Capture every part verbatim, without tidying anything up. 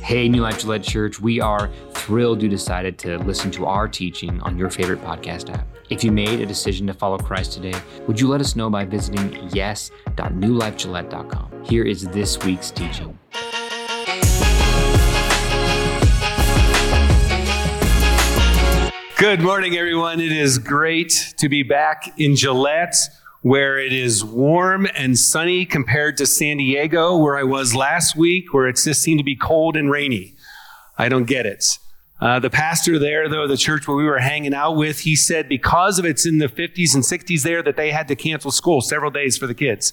Hey, New Life Gillette Church, we are thrilled you decided to listen to our teaching on your favorite podcast app. If you made a decision to follow Christ today, would you let us know by visiting yes dot new life gillette dot com. Here is this week's teaching. Good morning, everyone. It is great to be back in Gillette, where it is warm and sunny compared to San Diego, where I was last week, where it just seemed to be cold and rainy. I don't get it. Uh, the pastor there, though, the church where we were hanging out with, he said because of it's in the fifties and sixties there that they had to cancel school several days for the kids.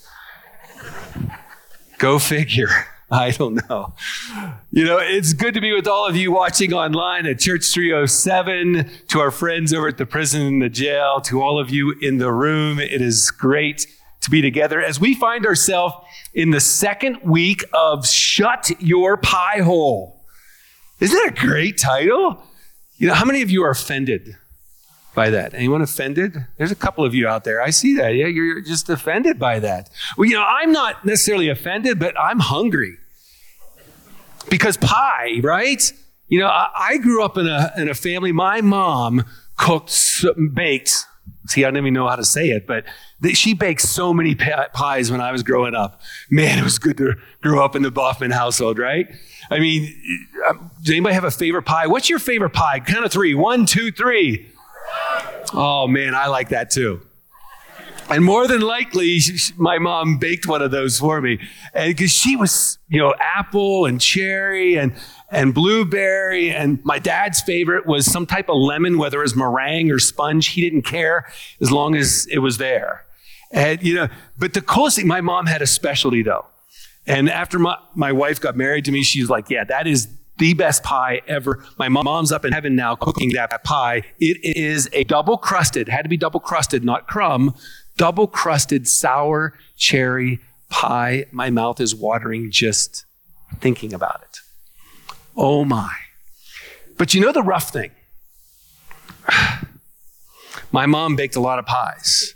Go figure. I don't know. You know, it's good to be with all of you watching online at Church three oh seven, to our friends over at the prison and the jail, to all of you in the room. It is great to be together as we find ourselves in the second week of Shut Your Pie Hole. Isn't that a great title? You know, how many of you are offended by that? Anyone offended? There's a couple of you out there. I see that. Yeah, you're just offended by that. Well, you know, I'm not necessarily offended, but I'm hungry. Because pie, right? You know, I, I grew up in a in a family. My mom cooked, baked. See, I don't even know how to say it, but th- she baked so many pi- pies when I was growing up. Man, it was good to grow up in the Boffman household, right? I mean, does anybody have a favorite pie? What's your favorite pie? Count of three. One, two, three. Oh, man, I like that too. And more than likely, she, my mom baked one of those for me. And because she was, you know, apple and cherry and, and blueberry. And my dad's favorite was some type of lemon, whether it was meringue or sponge. He didn't care as long as it was there. And, you know, but the coolest thing, my mom had a specialty though. And after my, my wife got married to me, she was like, yeah, that is the best pie ever. My mom's up in heaven now cooking that pie. It is a double crusted, had to be double crusted, not crumb, double crusted sour cherry pie. My mouth is watering just thinking about it. Oh my. But you know the rough thing? My mom baked a lot of pies.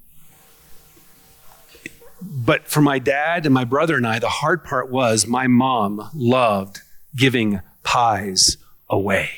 But for my dad and my brother and I, the hard part was my mom loved giving pies away.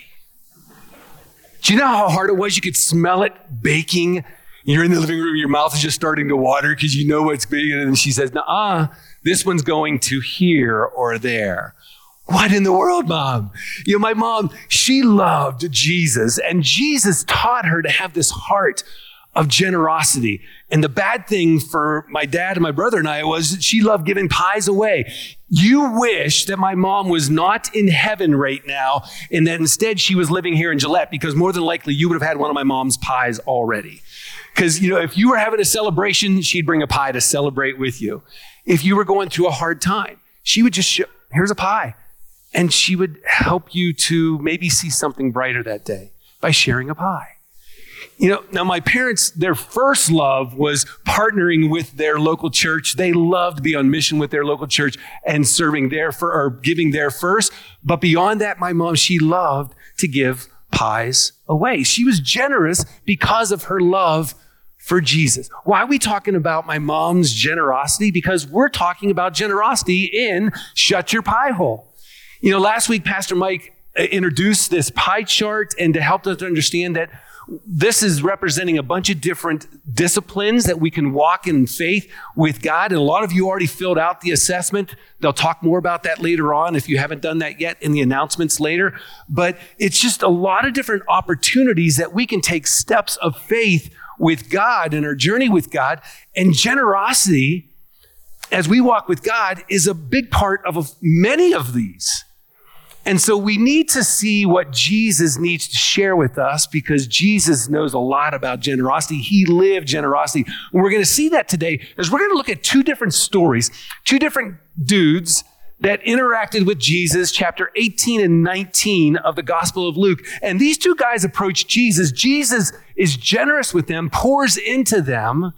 Do you know how hard it was? You could smell it baking. You're in the living room, your mouth is just starting to water because you know what's big. And she says, nah, this one's going to here or there. What in the world, Mom? You know, my mom, she loved Jesus, and Jesus taught her to have this heart of generosity. And the bad thing for my dad and my brother and I was that she loved giving pies away. You wish that my mom was not in heaven right now and that instead she was living here in Gillette, because more than likely you would have had one of my mom's pies already. Because, you know, if you were having a celebration, she'd bring a pie to celebrate with you. If you were going through a hard time, she would just show, here's a pie. And she would help you to maybe see something brighter that day by sharing a pie. You know, now my parents, their first love was partnering with their local church. They loved to be on mission with their local church and serving there for, or giving there first. But beyond that, my mom, she loved to give pies away. She was generous because of her love for Jesus. Why are we talking about my mom's generosity? Because we're talking about generosity in Shut Your Pie Hole. You know, last week, Pastor Mike introduced this pie chart and to help us understand that this is representing a bunch of different disciplines that we can walk in faith with God. And a lot of you already filled out the assessment. They'll talk more about that later on if you haven't done that yet in the announcements later. But it's just a lot of different opportunities that we can take steps of faith with God in our journey with God. And generosity, as we walk with God, is a big part of many of these. And so we need to see what Jesus needs to share with us, because Jesus knows a lot about generosity. He lived generosity. And we're going to see that today as we're going to look at two different stories, two different dudes that interacted with Jesus, chapter eighteen and nineteen of the Gospel of Luke. And these two guys approach Jesus. Jesus is generous with them, pours into them,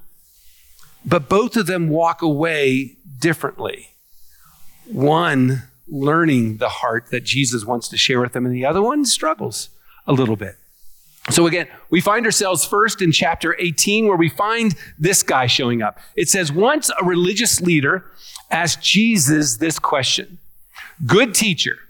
but both of them walk away differently. One learning the heart that Jesus wants to share with them, and the other one struggles a little bit. So again, we find ourselves first in chapter eighteen, where we find this guy showing up. It says, once a religious leader asked Jesus this question: "Good teacher,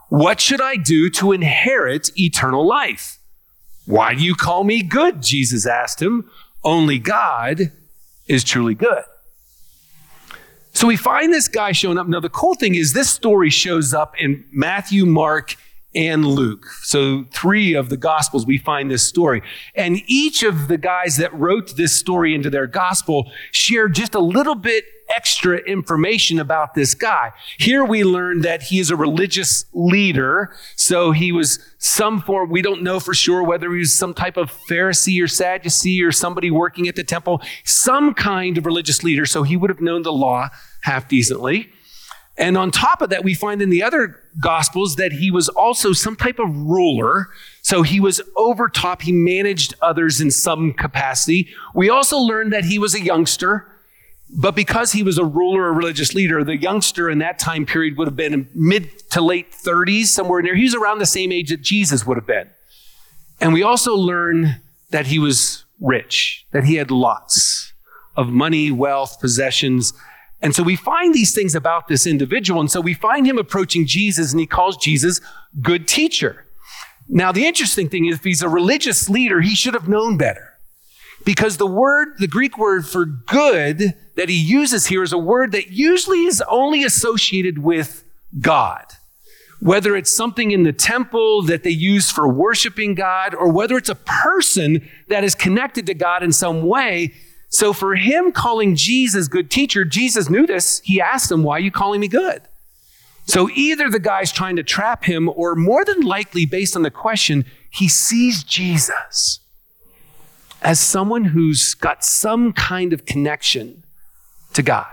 What should I do to inherit eternal life? Why do you call me good? Jesus asked him. Only God is truly good. So we find this guy showing up. Now, the cool thing is this story shows up in Matthew, Mark, and Luke. So three of the Gospels, we find this story. And each of the guys that wrote this story into their Gospel shared just a little bit extra information about this guy. Here we learn that he is a religious leader. So he was some form, we don't know for sure whether he was some type of Pharisee or Sadducee or somebody working at the temple, some kind of religious leader. So he would have known the law half decently. And on top of that, we find in the other Gospels that he was also some type of ruler. So he was over top. He managed others in some capacity. We also learned that he was a youngster. But because he was a ruler or religious leader, the youngster in that time period would have been in mid to late thirties, somewhere in there. He was around the same age that Jesus would have been. And we also learn that he was rich, that he had lots of money, wealth, possessions. And so we find these things about this individual. And so we find him approaching Jesus, and he calls Jesus good teacher. Now, the interesting thing is, if he's a religious leader, he should have known better. Because the word, the Greek word for good that he uses here is a word that usually is only associated with God. Whether it's something in the temple that they use for worshiping God, or whether it's a person that is connected to God in some way. So for him calling Jesus good teacher, Jesus knew this. He asked him, why are you calling me good? So either the guy's trying to trap him, or more than likely, based on the question, he sees Jesus as someone who's got some kind of connection to God.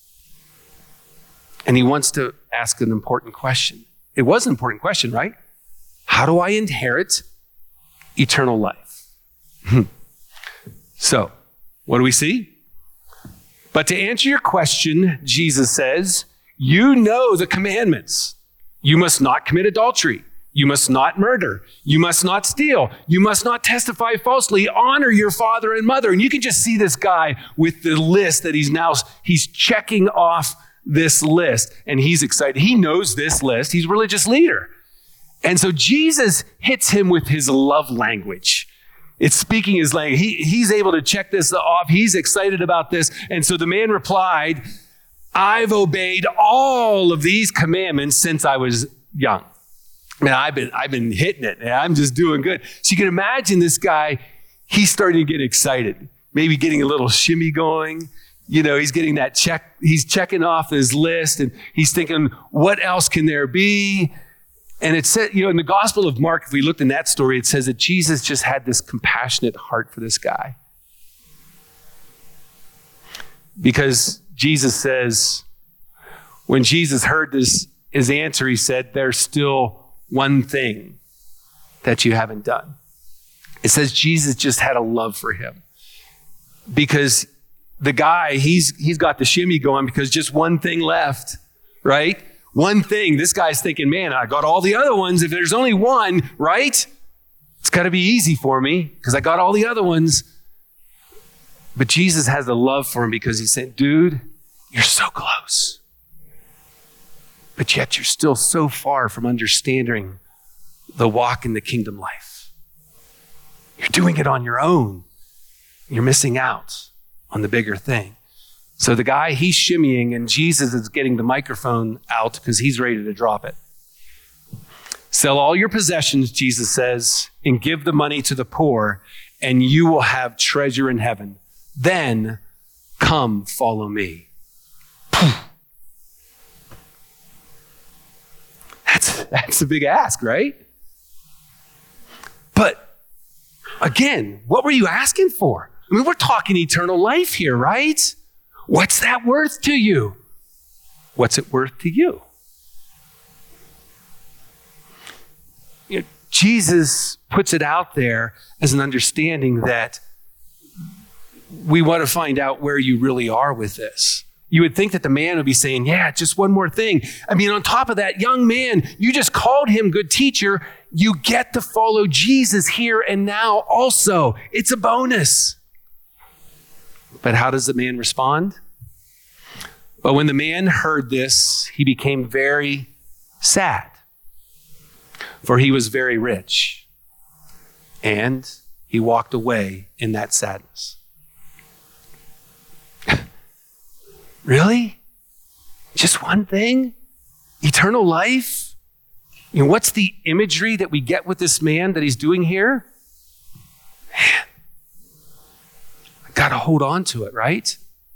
And he wants to ask an important question. It was an important question, right? How do I inherit eternal life? So, what do we see? But to answer your question, Jesus says, you know the commandments. You must not commit adultery. You must not murder. You must not steal. You must not testify falsely. Honor your father and mother. And you can just see this guy with the list that he's now, he's checking off this list. And he's excited. He knows this list. He's a religious leader. And so Jesus hits him with his love language. It's speaking his language. He, he's able to check this off. He's excited about this. And so the man replied, I've obeyed all of these commandments since I was young. Man, I've been, I've been hitting it. I'm just doing good. So you can imagine this guy, he's starting to get excited, maybe getting a little shimmy going. You know, he's getting that check. He's checking off his list, and he's thinking, what else can there be? And it said, you know, in the Gospel of Mark, if we looked in that story, it says that Jesus just had this compassionate heart for this guy. Because Jesus says, when Jesus heard this, his answer, he said, there's still one thing that you haven't done. It says Jesus just had a love for him, because the guy, he's he's got the shimmy going because just one thing left, right? One thing. This guy's thinking, man, I got all the other ones. If there's only one, right? It's got to be easy for me because I got all the other ones. But Jesus has a love for him because he said, dude, you're so close. But yet you're still so far from understanding the walk in the kingdom life. You're doing it on your own. You're missing out on the bigger thing. So the guy, he's shimmying, and Jesus is getting the microphone out because he's ready to drop it. Sell all your possessions, Jesus says, and give the money to the poor, and you will have treasure in heaven. Then come follow me. That's, that's a big ask, right? But again, what were you asking for? I mean, we're talking eternal life here, right? What's that worth to you? What's it worth to you? You know, Jesus puts it out there as an understanding that we want to find out where you really are with this. You would think that the man would be saying, yeah, just one more thing. I mean, on top of that, young man, you just called him good teacher. You get to follow Jesus here and now also. It's a bonus. But how does the man respond? Well, when the man heard this, he became very sad. for he was very rich. And he walked away in that sadness. Really? Just one thing? Eternal life? You know, what's the imagery that we get with this man that he's doing here? Man, I gotta hold on to it, right?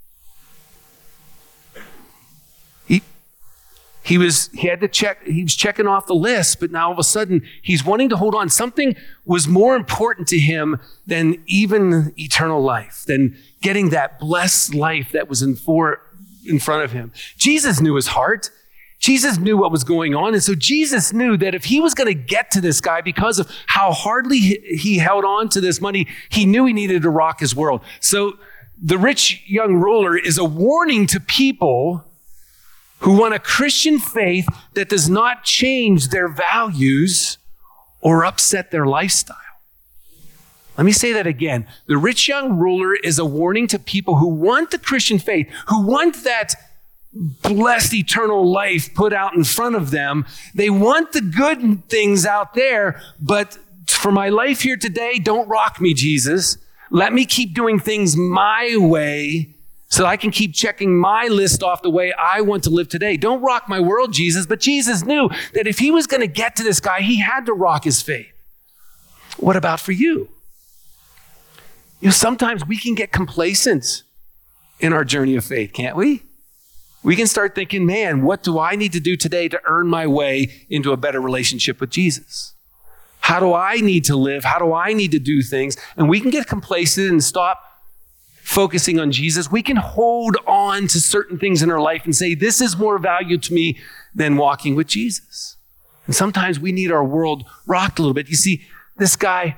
He he was he had to check, he was checking off the list, but now all of a sudden he's wanting to hold on. Something was more important to him than even eternal life, than getting that blessed life that was in for in front of him. Jesus knew his heart. Jesus knew what was going on. And so Jesus knew that if he was going to get to this guy because of how hardly he held on to this money, he knew he needed to rock his world. So the rich young ruler is a warning to people who want a Christian faith that does not change their values or upset their lifestyle. Let me say that again. The rich young ruler is a warning to people who want the Christian faith, who want that blessed eternal life put out in front of them. They want the good things out there, but for my life here today, don't rock me, Jesus. Let me keep doing things my way so I can keep checking my list off the way I want to live today. Don't rock my world, Jesus. But Jesus knew that if he was going to get to this guy, he had to rock his faith. What about for you? You know, sometimes we can get complacent in our journey of faith, can't we? We can start thinking, man, what do I need to do today to earn my way into a better relationship with Jesus? How do I need to live? How do I need to do things? And we can get complacent and stop focusing on Jesus. We can hold on to certain things in our life and say, this is more value to me than walking with Jesus. And sometimes we need our world rocked a little bit. You see, this guy,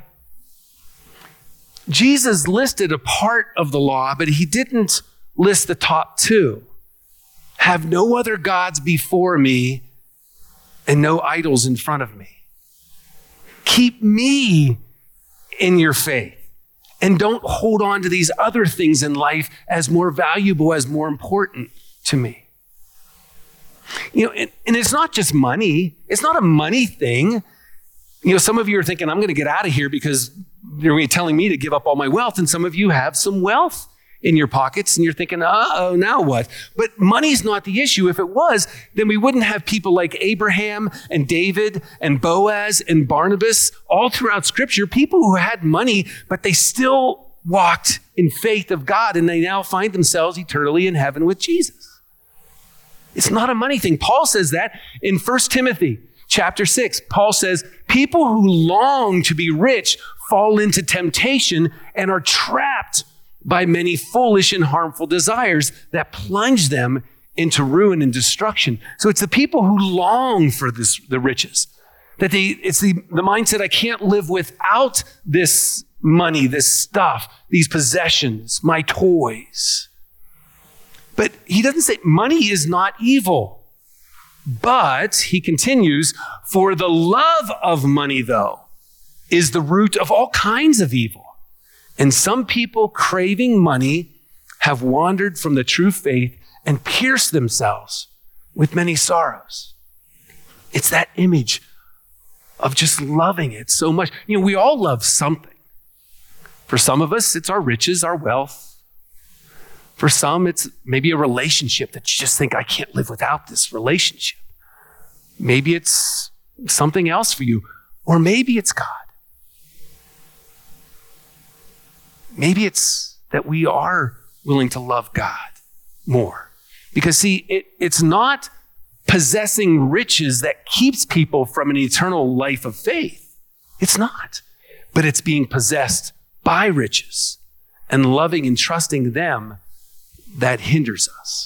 Jesus listed a part of the law, but he didn't list the top two. Have no other gods before me and no idols in front of me. Keep me in your faith and don't hold on to these other things in life as more valuable, as more important to me. You know, and, and it's not just money. It's not a money thing. You know, some of you are thinking, I'm going to get out of here because you're telling me to give up all my wealth. And some of you have some wealth in your pockets and you're thinking, uh-oh, now what? But money's not the issue. If it was, then we wouldn't have people like Abraham and David and Boaz and Barnabas all throughout Scripture, people who had money, but they still walked in faith of God and they now find themselves eternally in heaven with Jesus. It's not a money thing. Paul says that in First Timothy chapter six. Paul says, people who long to be rich fall into temptation and are trapped by many foolish and harmful desires that plunge them into ruin and destruction. So it's the people who long for this, the riches, that they, it's the, the mindset, I can't live without this money, this stuff, these possessions, my toys. But he doesn't say money is not evil. But he continues, for the love of money, though, is the root of all kinds of evil. And some people craving money have wandered from the true faith and pierced themselves with many sorrows. It's that image of just loving it so much. You know, we all love something. For some of us, it's our riches, our wealth. For some, it's maybe a relationship that you just think, I can't live without this relationship. Maybe it's something else for you, or maybe it's God. Maybe it's that we are willing to love God more. Because see, it, it's not possessing riches that keeps people from an eternal life of faith. It's not. But it's being possessed by riches and loving and trusting them that hinders us.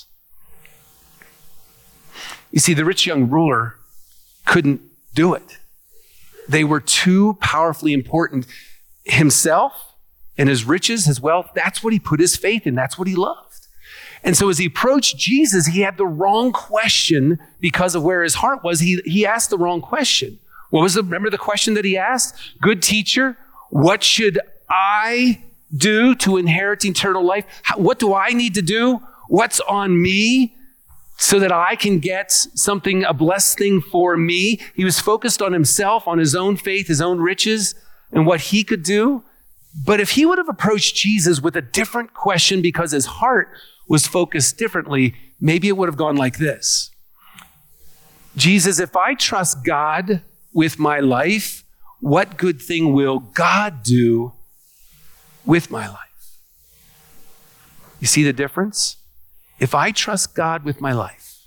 You see, the rich young ruler couldn't do it. They were too powerfully important. Himself and his riches, his wealth, that's what he put his faith in. That's what he loved. And so as he approached Jesus, he had the wrong question because of where his heart was. He, he asked the wrong question. What was the, remember the question that he asked? Good teacher, what should I do to inherit eternal life? How, what do I need to do? What's on me so that I can get something, a blessed thing for me. He was focused on himself, on his own faith, his own riches, and what he could do. But if he would have approached Jesus with a different question because his heart was focused differently, maybe it would have gone like this. Jesus, if I trust God with my life, what good thing will God do with my life? You see the difference? If I trust God with my life,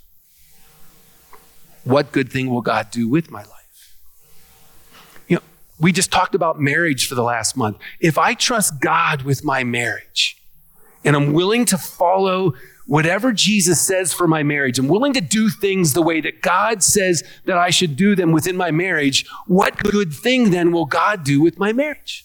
what good thing will God do with my life? You know, we just talked about marriage for the last month. If I trust God with my marriage and I'm willing to follow whatever Jesus says for my marriage, I'm willing to do things the way that God says that I should do them within my marriage, what good thing then will God do with my marriage?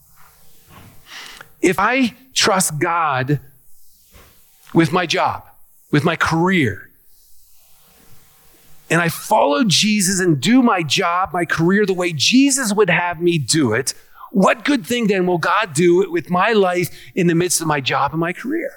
If I trust God with my job, with my career, and I follow Jesus and do my job, my career, the way Jesus would have me do it, what good thing then will God do with my life in the midst of my job and my career?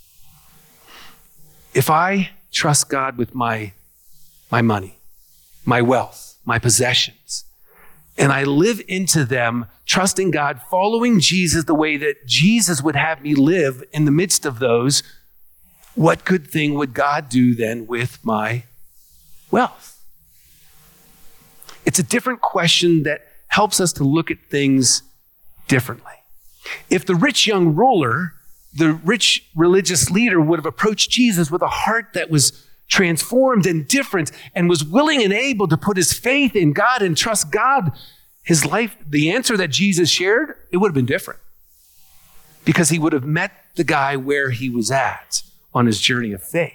If I trust God with my, my money, my wealth, my possessions, and I live into them, trusting God, following Jesus the way that Jesus would have me live in the midst of those, what good thing would God do then with my wealth? It's a different question that helps us to look at things differently. If the rich young ruler, the rich religious leader, would have approached Jesus with a heart that was transformed and different and was willing and able to put his faith in God and trust God, his life, the answer that Jesus shared, it would have been different because he would have met the guy where he was at on his journey of faith.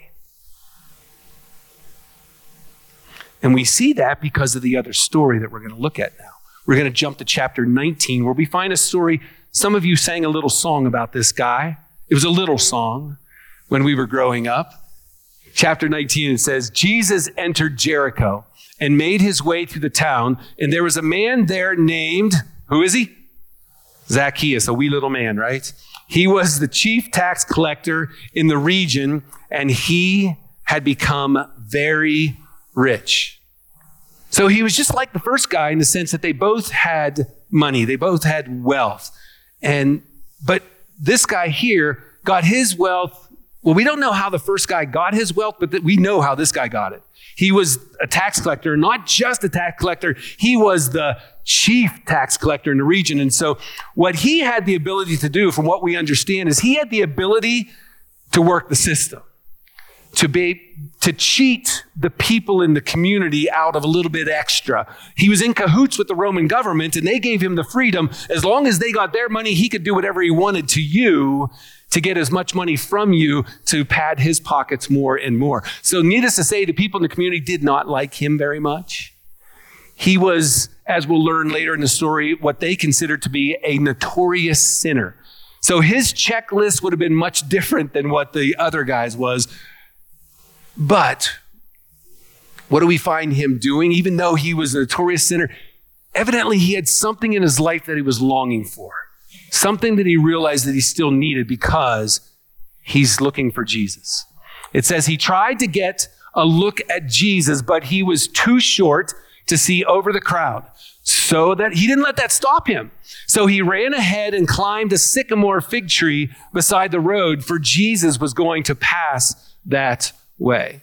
And we see that because of the other story that we're going to look at now. We're going to jump to chapter nineteen, where we find a story. Some of you sang a little song about this guy. It was a little song when we were growing up. Chapter nineteen, it says, Jesus entered Jericho and made his way through the town, and there was a man there named, who is he? Zacchaeus, a wee little man, right? He was the chief tax collector in the region, and he had become very rich. So he was just like the first guy in the sense that they both had money. They both had wealth. And but this guy here got his wealth. Well, we don't know how the first guy got his wealth, but we know how this guy got it. He was a tax collector, not just a tax collector. He was the chief tax collector in the region. And so what he had the ability to do, from what we understand, is he had the ability to work the system, to be, to cheat the people in the community out of a little bit extra. He was in cahoots with the Roman government, and they gave him the freedom. As long as they got their money, he could do whatever he wanted to you to get as much money from you to pad his pockets more and more. So needless to say, the people in the community did not like him very much. He was, as we'll learn later in the story, what they considered to be a notorious sinner. So his checklist would have been much different than what the other guy's was. But what do we find him doing? Even though he was a notorious sinner, evidently he had something in his life that he was longing for. Something that he realized that he still needed because he's looking for Jesus. It says he tried to get a look at Jesus, but he was too short to see over the crowd, so that he didn't let that stop him. So he ran ahead and climbed a sycamore fig tree beside the road, for Jesus was going to pass that way.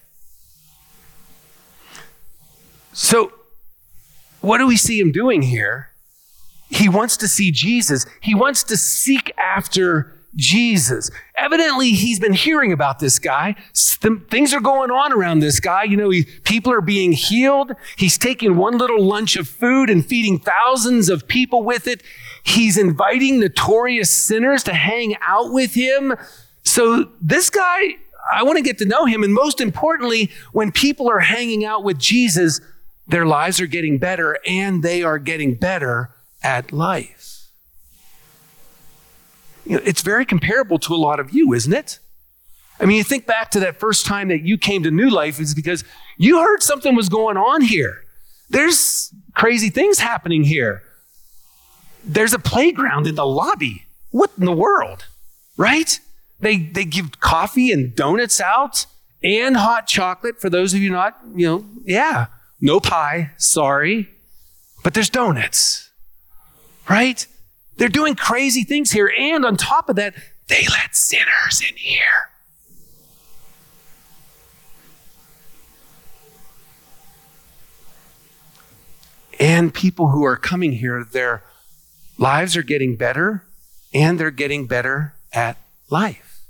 So what do we see him doing here? He wants to see Jesus. He wants to seek after Jesus. Evidently, he's been hearing about this guy. Things are going on around this guy. You know, he, people are being healed. He's taking one little lunch of food and feeding thousands of people with it. He's inviting notorious sinners to hang out with him. So this guy, I want to get to know him. And most importantly, when people are hanging out with Jesus, their lives are getting better, and they are getting better at life. You know, it's very comparable to a lot of you, isn't it? I mean, you think back to that first time that you came to New Life, is because you heard something was going on here. There's crazy things happening here. There's a playground in the lobby. What in the world, right? They they give coffee and donuts out, and hot chocolate for those of you not, you know, yeah, no pie, sorry. But there's donuts, right? They're doing crazy things here. And on top of that, they let sinners in here. And people who are coming here, their lives are getting better and they're getting better at life.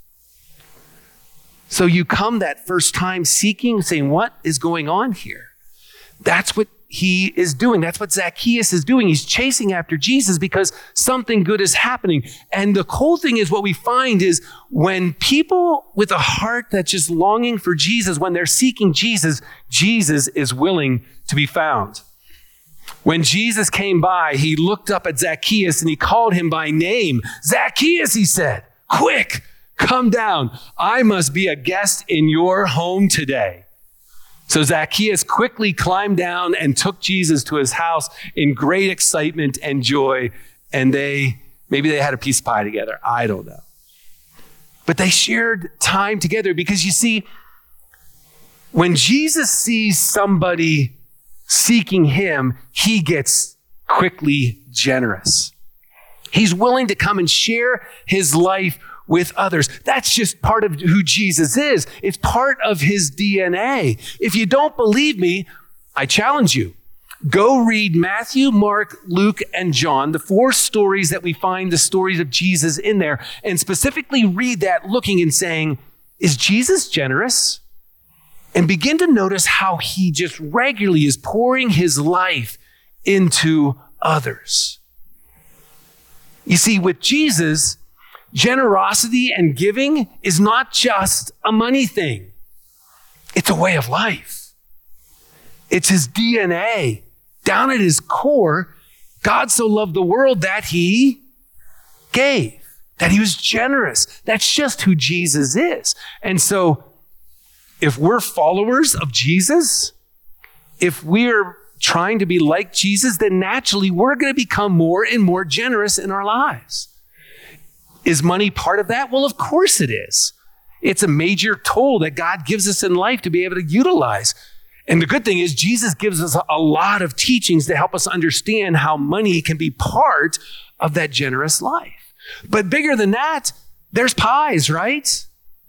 So you come that first time seeking, saying, what is going on here? That's what he is doing. That's what Zacchaeus is doing. He's chasing after Jesus because something good is happening. And the cool thing is what we find is when people with a heart that's just longing for Jesus, when they're seeking Jesus, Jesus is willing to be found. When Jesus came by, he looked up at Zacchaeus and he called him by name. Zacchaeus, he said, quick, come down. I must be a guest in your home today. So Zacchaeus quickly climbed down and took Jesus to his house in great excitement and joy. And they, maybe they had a piece of pie together. I don't know. But they shared time together because you see, when Jesus sees somebody seeking him, he gets quickly generous. He's willing to come and share his life with others. That's just part of who Jesus is. It's part of his D N A. If you don't believe me, I challenge you. Go read Matthew, Mark, Luke, and John, the four stories that we find the stories of Jesus in there, and specifically read that looking and saying, is Jesus generous? And begin to notice how he just regularly is pouring his life into others. You see, with Jesus, generosity and giving is not just a money thing. It's a way of life. It's his D N A. Down at his core, God so loved the world that he gave, that he was generous. That's just who Jesus is. And so, if we're followers of Jesus, if we're trying to be like Jesus, then naturally we're going to become more and more generous in our lives. Is money part of that? Well, of course it is. It's a major tool that God gives us in life to be able to utilize. And the good thing is Jesus gives us a lot of teachings to help us understand how money can be part of that generous life. But bigger than that, there's pies, right?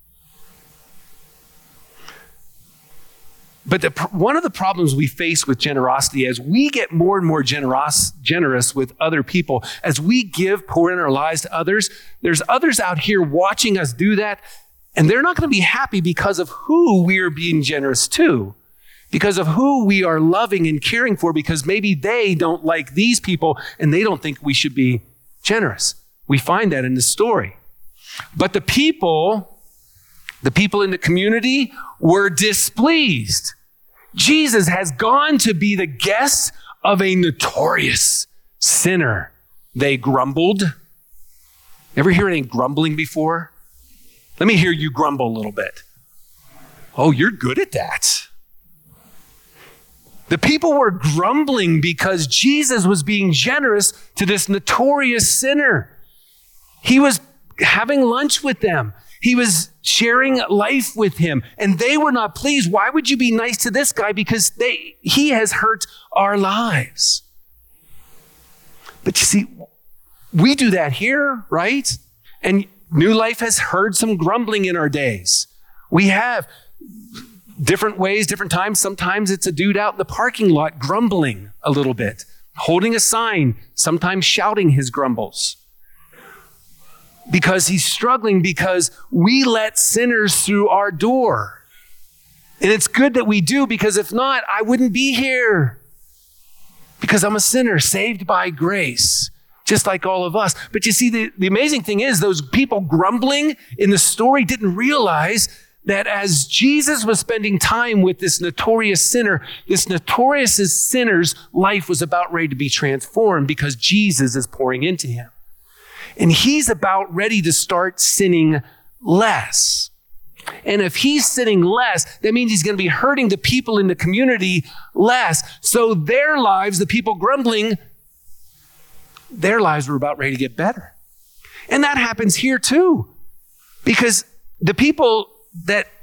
But the, one of the problems we face with generosity as we get more and more generous, generous with other people, as we give, pour in our lives to others, there's others out here watching us do that, and they're not going to be happy because of who we are being generous to, because of who we are loving and caring for, because maybe they don't like these people and they don't think we should be generous. We find that in the story. But the people... The people in the community were displeased. Jesus has gone to be the guest of a notorious sinner. They grumbled. Ever hear any grumbling before? Let me hear you grumble a little bit. Oh, you're good at that. The people were grumbling because Jesus was being generous to this notorious sinner. He was having lunch with them. He was sharing life with him, and they were not pleased. Why would you be nice to this guy? Because they, he has hurt our lives. But you see, we do that here, right? And New Life has heard some grumbling in our days. We have different ways, different times. Sometimes it's a dude out in the parking lot grumbling a little bit, holding a sign, sometimes shouting his grumbles. Because he's struggling because we let sinners through our door. And it's good that we do, because if not, I wouldn't be here. Because I'm a sinner saved by grace, just like all of us. But you see, the, the amazing thing is those people grumbling in the story didn't realize that as Jesus was spending time with this notorious sinner, this notorious sinner's life was about ready to be transformed because Jesus is pouring into him. And he's about ready to start sinning less. And if he's sinning less, that means he's going to be hurting the people in the community less. So their lives, the people grumbling, their lives were about ready to get better. And that happens here too. Because the people that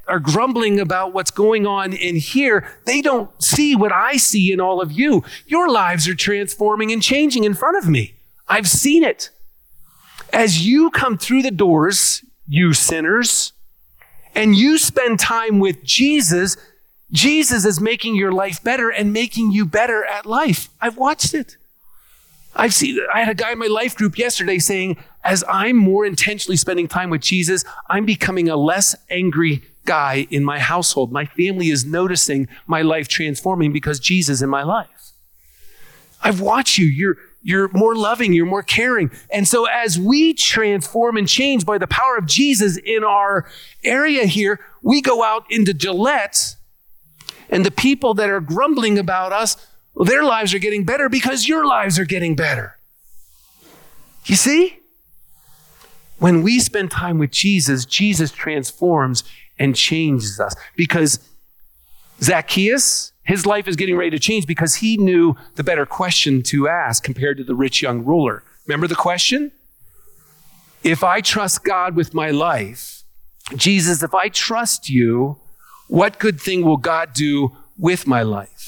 are grumbling about what's going on in here, they don't see what I see in all of you. Your lives are transforming and changing in front of me. I've seen it. As you come through the doors, you sinners, and you spend time with Jesus, Jesus is making your life better and making you better at life. I've watched it. I've seen, I had a guy in my life group yesterday saying, as I'm more intentionally spending time with Jesus, I'm becoming a less angry guy in my household. My family is noticing my life transforming because Jesus is in my life. I've watched you. You're, you're more loving. You're more caring. And so as we transform and change by the power of Jesus in our area here, we go out into Gillette, and the people that are grumbling about us, well, their lives are getting better because your lives are getting better. You see? When we spend time with Jesus, Jesus transforms and changes us. Because Zacchaeus, his life is getting ready to change because he knew the better question to ask compared to the rich young ruler. Remember the question? If I trust God with my life, Jesus, if I trust you, what good thing will God do with my life?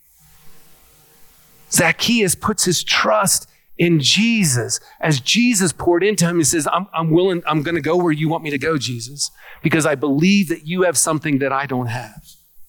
Zacchaeus puts his trust in Jesus. As Jesus poured into him, he says, I'm, I'm willing, I'm going to go where you want me to go, Jesus, because I believe that you have something that I don't have.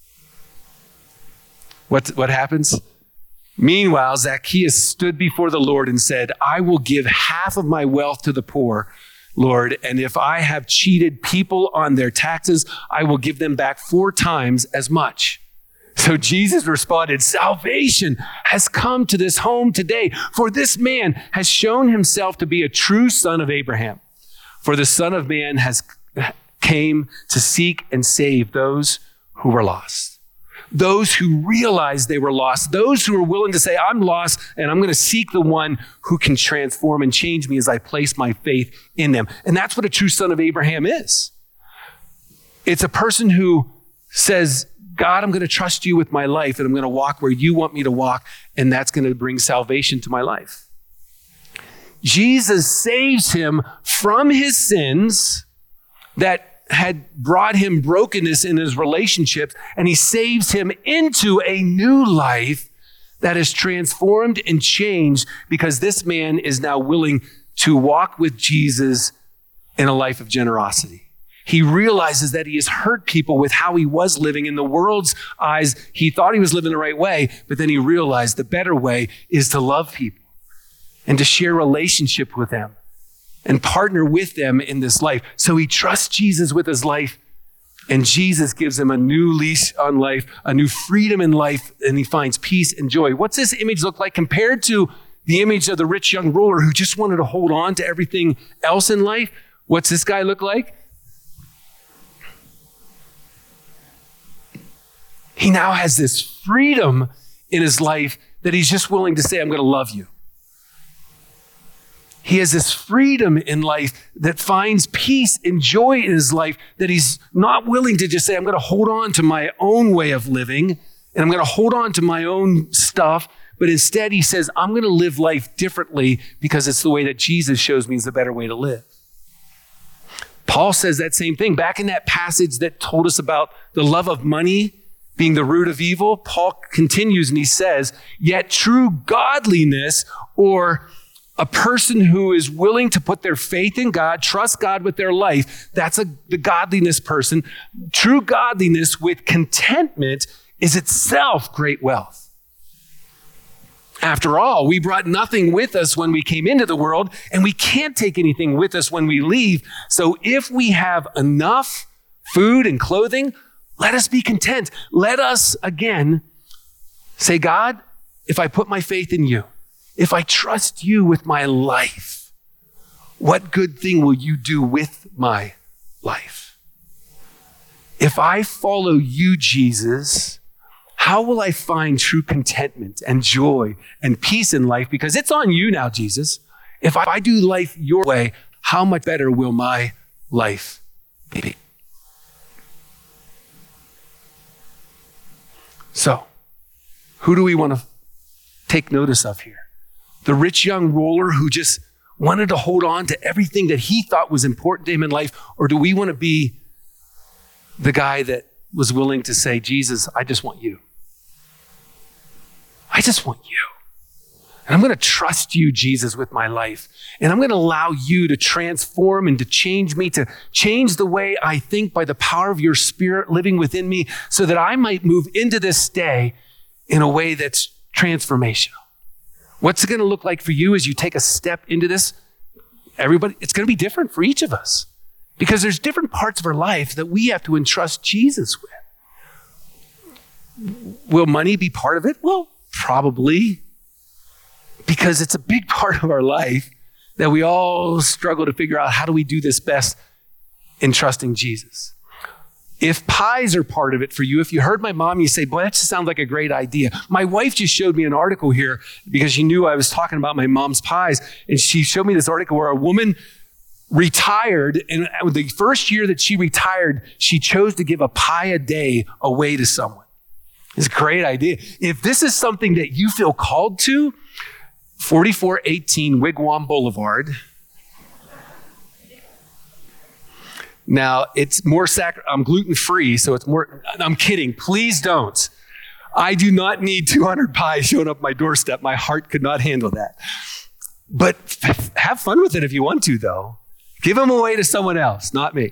What, what happens? Meanwhile, Zacchaeus stood before the Lord and said, I will give half of my wealth to the poor, Lord, and if I have cheated people on their taxes, I will give them back four times as much. So Jesus responded, salvation has come to this home today, for this man has shown himself to be a true son of Abraham. For the Son of Man has came to seek and save those who were lost. Those who realized they were lost, those who are willing to say, I'm lost and I'm going to seek the one who can transform and change me as I place my faith in them. And that's what a true son of Abraham is. It's a person who says, God, I'm going to trust you with my life and I'm going to walk where you want me to walk, and that's going to bring salvation to my life. Jesus saves him from his sins that had brought him brokenness in his relationships, and he saves him into a new life that is transformed and changed because this man is now willing to walk with Jesus in a life of generosity. He realizes that he has hurt people with how he was living. In the world's eyes, he thought he was living the right way, but then he realized the better way is to love people and to share relationship with them and partner with them in this life. So he trusts Jesus with his life, and Jesus gives him a new lease on life, a new freedom in life, and he finds peace and joy. What's this image look like compared to the image of the rich young ruler who just wanted to hold on to everything else in life? What's this guy look like? He now has this freedom in his life that he's just willing to say, I'm going to love you. He has this freedom in life that finds peace and joy in his life that he's not willing to just say, I'm going to hold on to my own way of living and I'm going to hold on to my own stuff. But instead he says, I'm going to live life differently because it's the way that Jesus shows me is the better way to live. Paul says that same thing. Back in that passage that told us about the love of money being the root of evil, Paul continues and he says, yet true godliness, or a person who is willing to put their faith in God, trust God with their life, that's a, the godliness person. True godliness with contentment is itself great wealth. After all, we brought nothing with us when we came into the world, and we can't take anything with us when we leave. So if we have enough food and clothing, let us be content. Let us, again, say, God, if I put my faith in you, if I trust you with my life, what good thing will you do with my life? If I follow you, Jesus, how will I find true contentment and joy and peace in life? Because it's on you now, Jesus. If I do life your way, how much better will my life be? So, who do we want to take notice of here? The rich young ruler who just wanted to hold on to everything that he thought was important to him in life? Or do we want to be the guy that was willing to say, Jesus, I just want you. I just want you. And I'm going to trust you, Jesus, with my life. And I'm going to allow you to transform and to change me, to change the way I think by the power of your Spirit living within me so that I might move into this day in a way that's transformational. What's it going to look like for you as you take a step into this? Everybody, it's going to be different for each of us because there's different parts of our life that we have to entrust Jesus with. Will money be part of it? Well, probably. Because it's a big part of our life that we all struggle to figure out how do we do this best in trusting Jesus. If pies are part of it for you, if you heard my mom, you say, boy, that just sounds like a great idea. My wife just showed me an article here because she knew I was talking about my mom's pies. And she showed me this article where a woman retired. And the first year that she retired, she chose to give a pie a day away to someone. It's a great idea. If this is something that you feel called to, forty-four eighteen Wigwam Boulevard. Now, it's more sac- I'm gluten-free, so it's more, I'm kidding. Please don't. I do not need two hundred pies showing up my doorstep. My heart could not handle that. But f- have fun with it if you want to, though. Give them away to someone else, not me.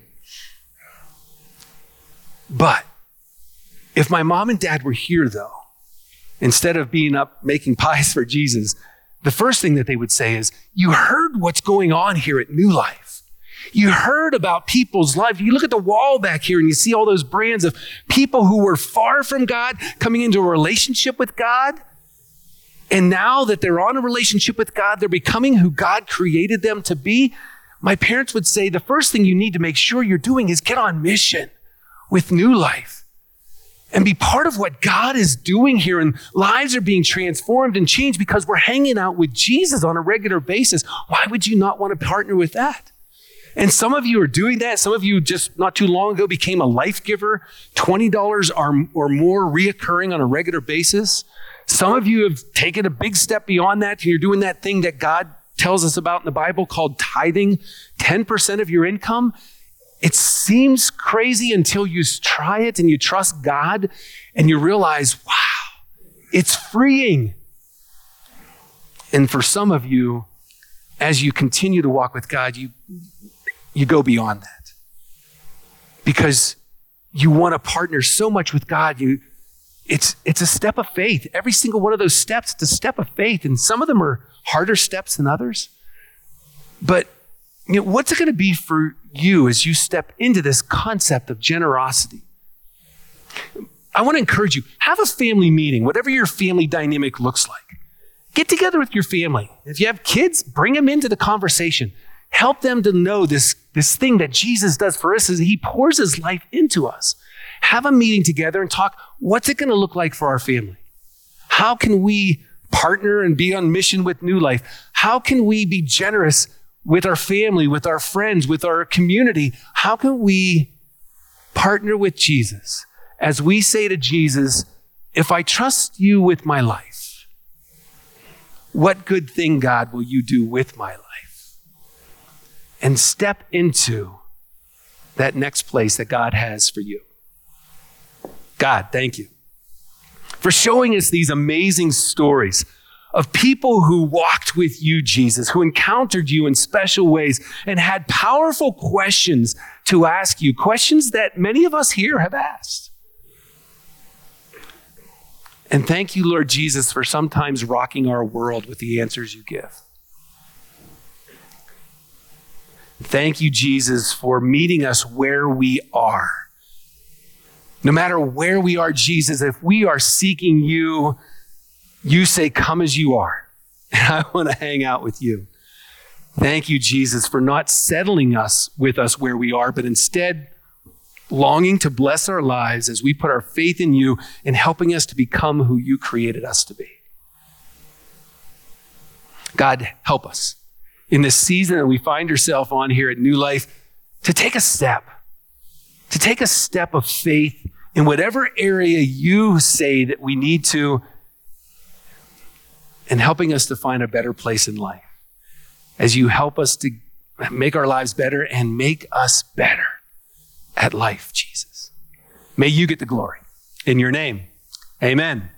But if my mom and dad were here, though, instead of being up making pies for Jesus, the first thing that they would say is, you heard what's going on here at New Life. You heard about people's life. You look at the wall back here and you see all those brands of people who were far from God coming into a relationship with God. And now that they're on a relationship with God, they're becoming who God created them to be. My parents would say the first thing you need to make sure you're doing is get on mission with New Life. And be part of what God is doing here, and lives are being transformed and changed because we're hanging out with Jesus on a regular basis. Why would you not want to partner with that? And some of you are doing that. Some of you just not too long ago became a life giver, twenty dollars or, or more reoccurring on a regular basis. Some of you have taken a big step beyond that, and you're doing that thing that God tells us about in the Bible called tithing, ten percent of your income. It seems crazy until you try it and you trust God and you realize, wow, it's freeing. And for some of you, as you continue to walk with God, you, you go beyond that because you want to partner so much with God. You, it's, it's a step of faith. Every single one of those steps, it's a step of faith. And some of them are harder steps than others. But you know, what's it going to be for you as you step into this concept of generosity? I want to encourage you, have a family meeting, whatever your family dynamic looks like. Get together with your family. If you have kids, bring them into the conversation. Help them to know this, this thing that Jesus does for us is he pours his life into us. Have a meeting together and talk, what's it going to look like for our family? How can we partner and be on mission with New Life? How can we be generous with our family, with our friends, with our community? How can we partner with Jesus as we say to Jesus, if I trust you with my life, what good thing, God, will you do with my life? And step into that next place that God has for you. God, thank you for showing us these amazing stories of people who walked with you, Jesus, who encountered you in special ways and had powerful questions to ask you, questions that many of us here have asked. And thank you, Lord Jesus, for sometimes rocking our world with the answers you give. Thank you, Jesus, for meeting us where we are. No matter where we are, Jesus, if we are seeking you, you say, come as you are, and I want to hang out with you. Thank you, Jesus, for not settling us with us where we are, but instead longing to bless our lives as we put our faith in you and helping us to become who you created us to be. God, help us in this season that we find ourselves on here at New Life to take a step, to take a step of faith in whatever area you say that we need to, and helping us to find a better place in life as you help us to make our lives better and make us better at life, Jesus. May you get the glory. In your name, amen.